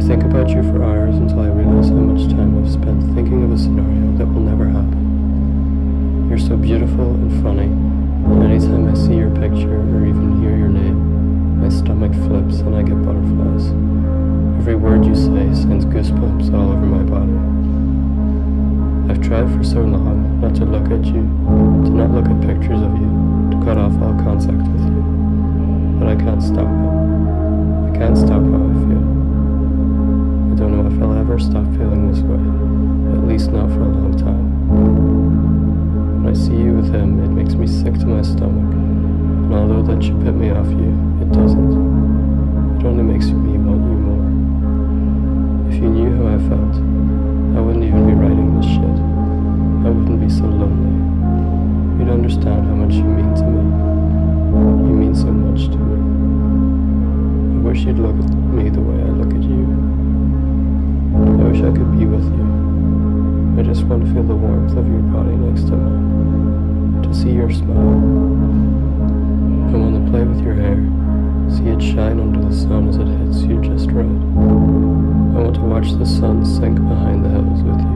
I think about you for hours until I realize how much time I've spent thinking of a scenario that will never happen. You're so beautiful and funny, and anytime I see your picture or even hear your name, my stomach flips and I get butterflies. Every word you say sends goosebumps all over my body. I've tried for so long not to look at you, to not look at pictures of you, to cut off all contact with you. But I can't stop it. I can't stop how I feel. I don't know if I'll ever stop feeling this way, at least not for a long time. When I see you with him, it makes me sick to my stomach, and although that should put me off you, it doesn't. It only makes me want you more. If you knew how I felt, I wouldn't even be writing this shit. I wouldn't be so lonely. You'd understand how much you mean to me. You mean so much to me. I wish you'd look at me the way I look at you. I wish I could be with you. I just want to feel the warmth of your body next to mine. To see your smile. I want to play with your hair. See it shine under the sun as it hits you just right. I want to watch the sun sink behind the hills with you.